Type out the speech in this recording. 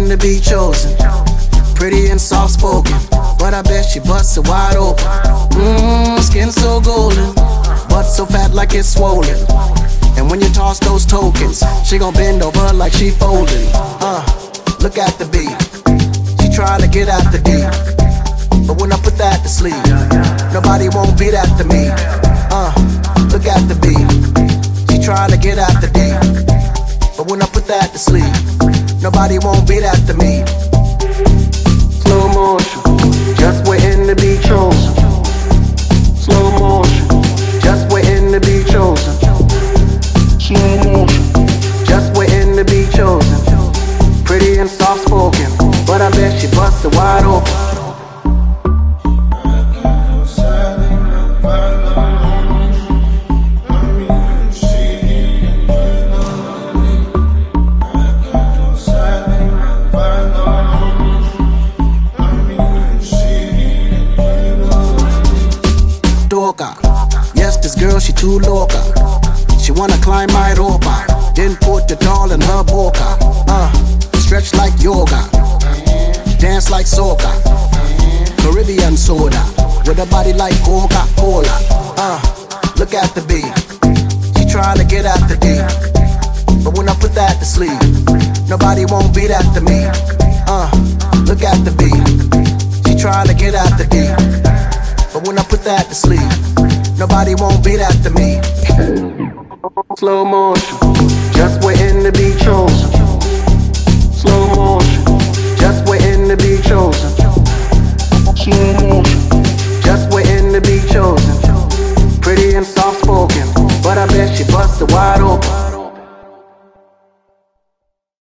waiting to be chosen. Pretty and soft spoken, but I bet she busts it wide open. Skin so golden, butt so fat like it's swollen. And when you toss those tokens, she gon' bend over like she folding. Look at the beat, she trying to get at the D. But when I put that to sleep, nobody won't beat after me. Look at the beat, she trying to get at the D. But when I put that to sleep, nobody won't beat after me. Slow motion, just waiting to be chosen. Slow motion, just waiting to be chosen. Slow motion, just waiting to be chosen. Pretty and soft spoken, but I bet she busts it wide open. Yes, this girl, she too loca. She wanna climb my ropa, then put the doll in her boca. Stretch like yoga, dance like soca. Caribbean soda, with a body like Coca-Cola. Look at the beat, she trying to get at the D. But when I put that to sleep, nobody won't beat after me. Look at the beat, she trying to get at the D. But when I put that to sleep, nobody won't beat after me. Slow motion, just waiting to be chosen.